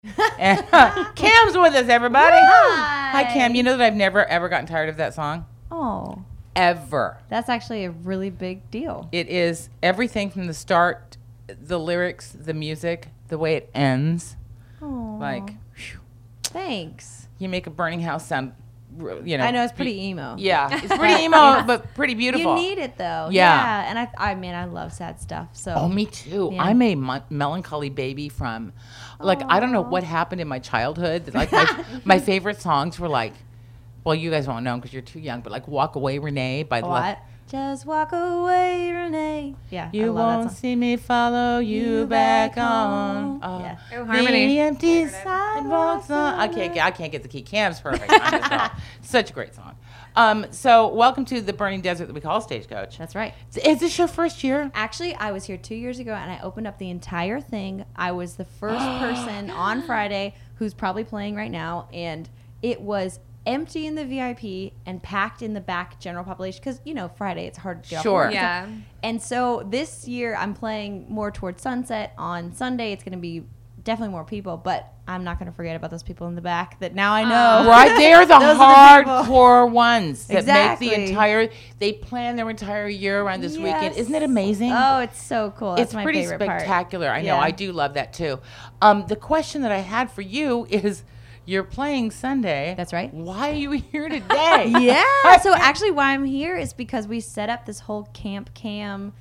And Cam's with us, everybody. Hi. Hi, Cam. You know that I've never, ever gotten tired of that song? Oh, Ever. that's actually a really big deal. It is everything from the start, the lyrics, the music, the way it ends. Oh, Like, whew, thanks. you make a burning house sound, you know. I know it's pretty emo. Yeah, it's pretty emo, but pretty beautiful. You need it though. Yeah. And I love sad stuff. So. Oh, me too. Yeah. I'm a melancholy baby from, like, I don't know what happened in my childhood. Like, my favorite songs were like, well, you guys won't know because you're too young, but like Walk Away Renee by What? Just walk away, Renee. Yeah. I You love that won't song. see me follow you back on. Yeah. Oh, harmony. The empty sidewalks on. I can't get the key. Cam's perfect on this song. Such a great song. So welcome to the burning desert that we call Stagecoach. That's right. Is this your first year? Actually, I was here 2 years ago and I opened up the entire thing. I was the first person on Friday who's probably playing right now, and it was empty in the VIP and packed in the back general population because, you know, Friday it's hard to get off Sure. work. Yeah. And so this year I'm playing more towards sunset. On Sunday it's going to be definitely more people, but I'm not going to forget about those people in the back that now I know. Right, they're the Those are the people. hardcore ones that Exactly. make the entire. They plan their entire year around this weekend. Yes. Isn't it amazing? Oh, it's so cool. That's It's my pretty favorite part. spectacular. I know. Yeah. I do love that too. The question that I had for you is, you're playing Sunday. That's right. Why are you here today? Yeah. So actually why I'm here is because we set up this whole Camp Cam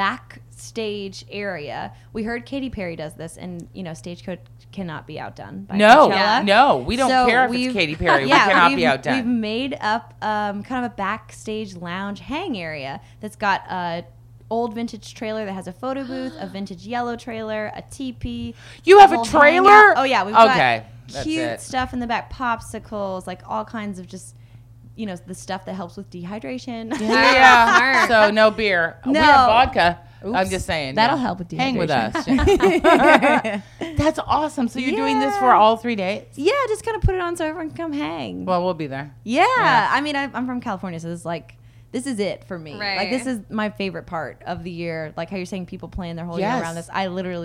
backstage area. We heard Katy Perry does this, and, you know, Stagecoach cannot be outdone by No, Coachella. no, we don't So care if we've- it's Katy Perry. Yeah, we cannot we've, be outdone. We've made up kind of a backstage lounge hang area that's got a old vintage trailer that has a photo booth, a vintage yellow trailer, a teepee. You have a whole trailer? hangout. Oh yeah, we've Okay, got that's cute it. stuff in the back, popsicles, like all kinds of just, you know, the stuff that helps with dehydration. Yeah. So no beer. We No. have vodka. I'm Oops. just saying. That'll yeah. help with Hang with us. dehydration. That's awesome. So you're doing this for Yeah. all 3 days? Yeah, just kind of put it on so everyone can come hang. Well, we'll be there. Yeah. I mean, I'm from California, so this is it for me. Right. Like, this is my favorite part of the year. Like how you're saying people plan their whole year Yes. around this.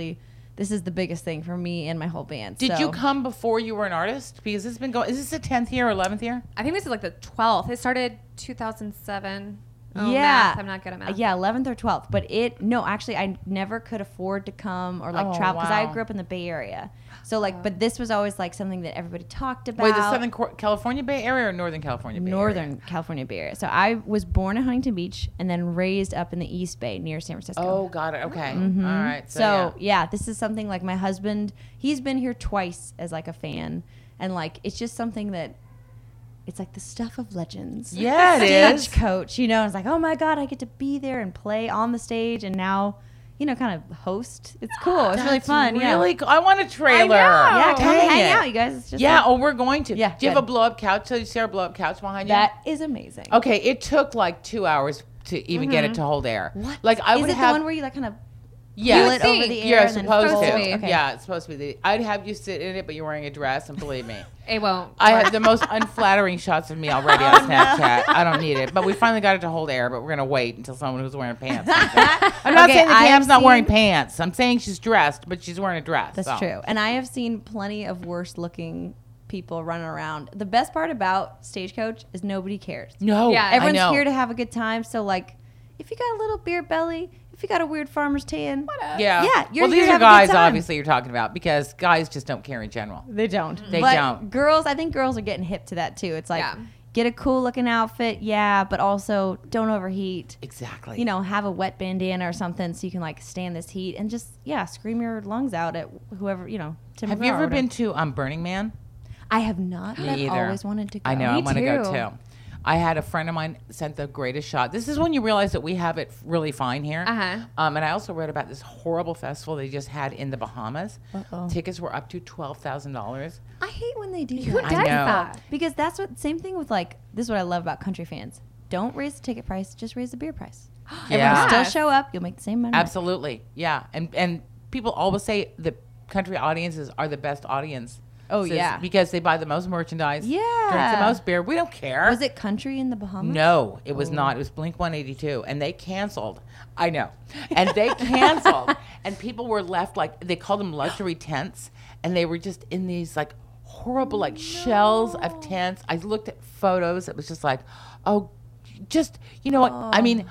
This is the biggest thing for me and my whole band. Did So- you come before you were an artist? Because this has been going. Is this the 10th year or 11th year? I think this is like the 12th. It started 2007. Oh, Yeah. math. I'm not good at math. Yeah, 11th or 12th. But actually, I never could afford to come or like Oh, travel because I wow. grew up in the Bay Area. So like, but this was always like something that everybody talked about. Wait, the Southern California Bay Area or Northern California Bay Area? Northern California Bay Area. So I was born in Huntington Beach and then raised up in the East Bay near San Francisco. Oh, got it. Okay. Mhm. All right. So yeah, this is something like my husband, he's been here twice as like a fan, and like it's just something that it's like the stuff of legends. Yeah, it is. Stagecoach, you know, it's like, oh my God, I get to be there and play on the stage and now, you know, kind of host. It's cool. It's really That's fun. Really Yeah. cool. I want a trailer. Yeah, come Dang hang it. out, you guys. It's just Yeah. like- Oh, we're going to. Yeah, Do you have a good. blow up couch? So you see our blow up couch behind you? that is amazing. Okay. It took like 2 hours to even get it to hold air. What? Like I is would it have. the one where you like kind of Yeah. feel would it over think. the air You're and then supposed fold? to. be. Okay. Yeah, it's supposed to be. I'd have you sit in it, but you're wearing a dress, and believe me, It won't. I had the most unflattering shots of me already on Snapchat. I don't need it, but we finally got it to hold air. But we're gonna wait until someone who's wearing pants. I'm not Okay, saying that I Cam's have not wearing seen- pants. I'm saying she's dressed, but she's wearing a dress. That's so. true. And I have seen plenty of worse looking people running around. The best part about Stagecoach is nobody cares. No, Yeah. I Everyone's know. here to have a good time. So like, if you got a little beer belly, if you got a weird farmer's tan, Yeah. Yeah, you're well, here these to are have a good guys, time. obviously, you're talking about because guys just don't care in general. they don't. They But don't. Girls, I think girls are getting hip to that too. It's like, Yeah. get a cool looking outfit, yeah, but also don't overheat. Exactly. You know, have a wet bandana or something so you can like stand this heat and just scream your lungs out at whoever, you know. Tim Have you McGraw or ever whatever. been to Burning Man? I have not. But I've either. always wanted to go. I know. I Me want to go too. too. I had a friend of mine sent the greatest shot. This is when you realize that we have it really fine here. Uh-huh. And I also read about this horrible festival they just had in the Bahamas. Uh-oh. Tickets were up to $12,000. I hate when they do Who that. does I know. that? Because that's what same thing with like this is what I love about country fans. Don't raise the ticket price, just raise the beer price. Yeah. Everyone still Yes. show up, you'll make the same money. Absolutely. Yeah. And people always say the country audiences are the best audience Oh, yeah. Because they buy the most merchandise. Drink Yeah. the most beer. We don't care. Was it country in the Bahamas? No, it was not. It was Blink 182, and they canceled. I know, and they canceled, and people were left like they called them luxury tents, and they were just in these like horrible like shells of tents. I looked at photos. It was just like, oh, just you know what? I mean,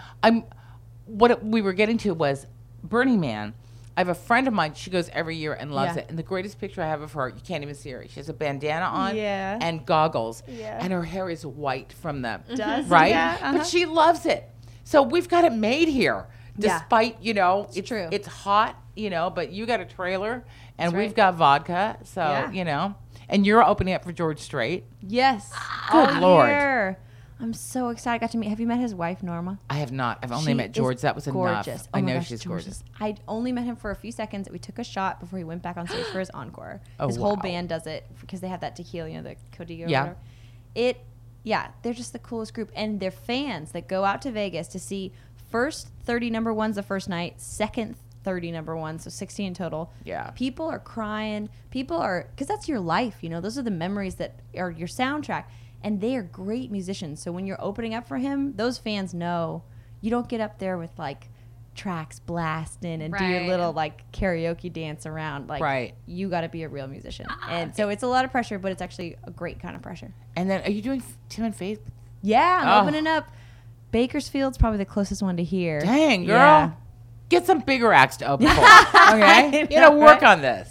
we were getting to was Burning Man. I have a friend of mine. She goes every year and loves Yeah. it. And the greatest picture I have of her, you can't even see her. She has a bandana on Yeah. and goggles, Yeah. and her hair is white from the Does it? right. Yeah, uh-huh. But she loves it. So we've got it made here, Yeah. despite it's true. It's hot, but you got a trailer, and That's we've right. got vodka. So Yeah. and you're opening up for George Strait. Yes. Good All Lord. year. I'm so excited. I got to meet. Have you met his wife, Norma? I have not. I've only She met George. is That was gorgeous. enough. Oh I my know gosh, she's George gorgeous. is- I only met him for a few seconds. We took a shot before he went back on stage for his encore. Oh, His whole wow. band does it because they have that tequila, the Codillo. Yeah. Or whatever. They're just the coolest group, and they're fans that go out to Vegas to see first 30 number ones the first night, second 30 number ones, so 16 in total. Yeah. People are crying. People are, because that's your life, those are the memories that are your soundtrack. And they are great musicians. So when you're opening up for him, those fans know you don't get up there with like tracks blasting and do your Right. little like karaoke dance around. Like Right. you got to be a real musician. And so it's a lot of pressure, but it's actually a great kind of pressure. And then, are you doing Tim and Faith? Yeah, I'm Oh. opening up. Bakersfield's probably the closest one to here. Dang, girl. Yeah. Get some bigger acts to open for. Okay? You know, gotta work right? on this.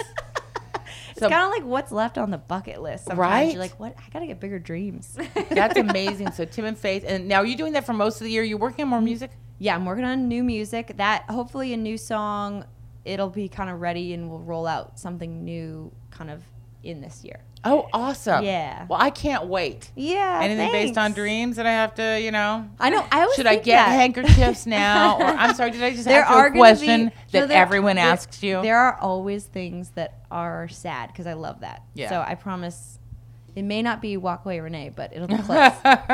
It's kind of like what's left on the bucket list. Sometimes Right? You're like, what? I got to get bigger dreams. That's amazing. So Tim and Faith. And now, are you doing that for most of the year? You're working on more music? Yeah, I'm working on new music. That hopefully a new song. It'll be kind of ready, and we'll roll out something new kind of in this year. Oh, awesome. Yeah. Well, I can't wait. Yeah. Anything based on thanks. dreams that I have to, I know. I always Should I think get that. handkerchiefs now? Or I'm sorry, did I just There ask you are a gonna question be- that no, there- everyone there- asks you? There are always things that are sad because I love that. Yeah. So I promise it may not be Walk Away Renee, but it'll be close.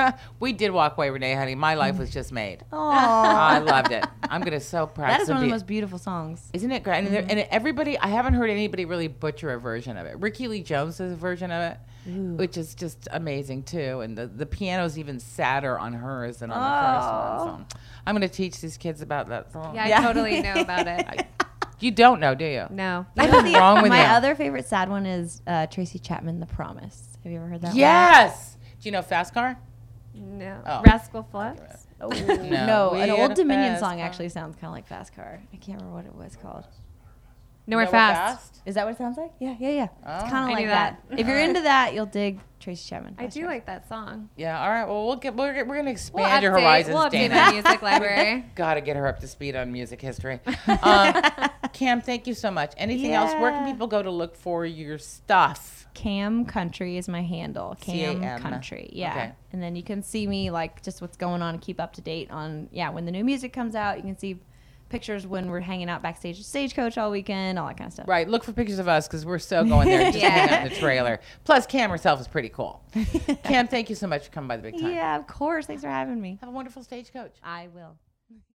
We did walk away, Renee, honey. My life was just made. Aww. I loved it. I'm gonna so practice. That is one of the most beautiful songs. Isn't it great? And everybody, I haven't heard anybody really butcher a version of it. Ricky Lee Jones does a version of it, which is just amazing too. And the piano's even sadder on hers than on the first one. So I'm going to teach these kids about that song. Yeah, I totally know about it. You don't know, do you? No. I What's think wrong with my you? other favorite sad one is Tracy Chapman, The Promise. Have you ever heard that one? Yes. Do you know Fast Car? No. Oh. Rascal Flatts? Oh, No. no, We an had Old a Dominion fast song car. actually sounds kind of like Fast Car. I can't remember what it was called. Nowhere Nowhere Fast. Is that what it sounds like? Yeah. It's Oh. kind I of like knew that. that. If you're into that, you'll dig Tracy Chapman. I Fast do Car. like that song. Yeah. All right. Well, we're going to We'll expand your update- horizons, We'll update Dana. our music library. Got to get her up to speed on music history. Cam, thank you so much. Anything else? Where can Yeah. people go to look for your stuff? Cam Country is my handle. Cam C-A-M. Country. Yeah. Okay. And then you can see me like just what's going on and keep up to date on when the new music comes out. You can see pictures when we're hanging out backstage at Stagecoach all weekend, all that kind of stuff. Right. Look for pictures of us because we're so going there just hanging out in the trailer. Plus, Cam herself is pretty cool. Cam, thank you so much for coming by the big time. Yeah, of course. Thanks for having me. Have a wonderful Stagecoach. I will.